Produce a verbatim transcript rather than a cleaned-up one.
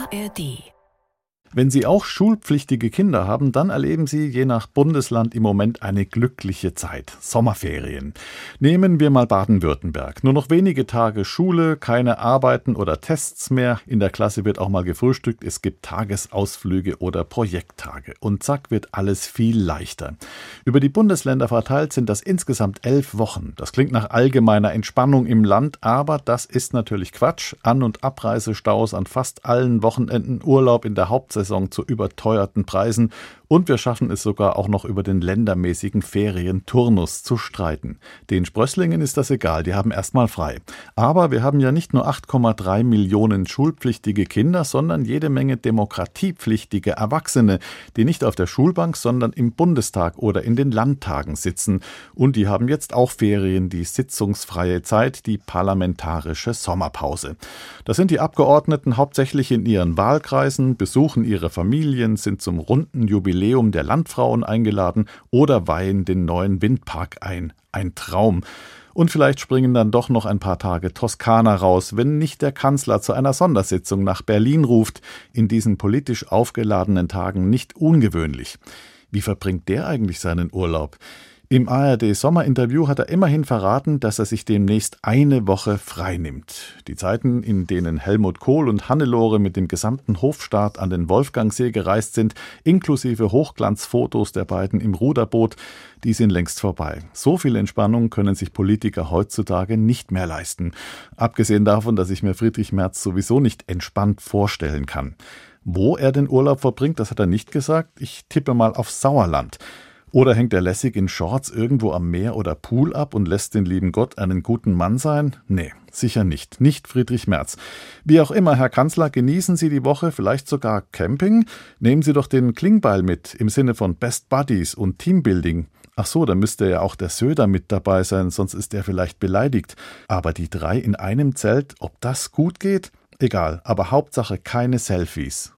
A R D. Wenn Sie auch schulpflichtige Kinder haben, dann erleben Sie je nach Bundesland im Moment eine glückliche Zeit. Sommerferien. Nehmen wir mal Baden-Württemberg. Nur noch wenige Tage Schule, keine Arbeiten oder Tests mehr. In der Klasse wird auch mal gefrühstückt. Es gibt Tagesausflüge oder Projekttage. Und zack, wird alles viel leichter. Über die Bundesländer verteilt sind das insgesamt elf Wochen. Das klingt nach allgemeiner Entspannung im Land, aber das ist natürlich Quatsch. An- und Abreisestaus an fast allen Wochenenden, Urlaub in der Hauptsaison zu überteuerten Preisen und wir schaffen es sogar auch noch über den ländermäßigen Ferienturnus zu streiten. Den Sprösslingen ist das egal, die haben erstmal frei. Aber wir haben ja nicht nur acht Komma drei Millionen schulpflichtige Kinder, sondern jede Menge demokratiepflichtige Erwachsene, die nicht auf der Schulbank, sondern im Bundestag oder in den Landtagen sitzen. Und die haben jetzt auch Ferien, die sitzungsfreie Zeit, die parlamentarische Sommerpause. Das sind die Abgeordneten hauptsächlich in ihren Wahlkreisen, besuchen ihre Familien, sind zum runden Jubiläum der Landfrauen eingeladen oder weihen den neuen Windpark ein. Ein Traum. Und vielleicht springen dann doch noch ein paar Tage Toskana raus, wenn nicht der Kanzler zu einer Sondersitzung nach Berlin ruft. In diesen politisch aufgeladenen Tagen nicht ungewöhnlich. Wie verbringt der eigentlich seinen Urlaub? Im A R D-Sommerinterview hat er immerhin verraten, dass er sich demnächst eine Woche frei nimmt. Die Zeiten, in denen Helmut Kohl und Hannelore mit dem gesamten Hofstaat an den Wolfgangsee gereist sind, inklusive Hochglanzfotos der beiden im Ruderboot, die sind längst vorbei. So viel Entspannung können sich Politiker heutzutage nicht mehr leisten. Abgesehen davon, dass ich mir Friedrich Merz sowieso nicht entspannt vorstellen kann. Wo er den Urlaub verbringt, das hat er nicht gesagt. Ich tippe mal auf Sauerland. Oder hängt er lässig in Shorts irgendwo am Meer oder Pool ab und lässt den lieben Gott einen guten Mann sein? Nee, sicher nicht. Nicht Friedrich Merz. Wie auch immer, Herr Kanzler, genießen Sie die Woche, vielleicht sogar Camping? Nehmen Sie doch den Klingbeil mit, im Sinne von Best Buddies und Teambuilding. Ach so, da müsste ja auch der Söder mit dabei sein, sonst ist er vielleicht beleidigt. Aber die drei in einem Zelt, ob das gut geht? Egal, aber Hauptsache keine Selfies.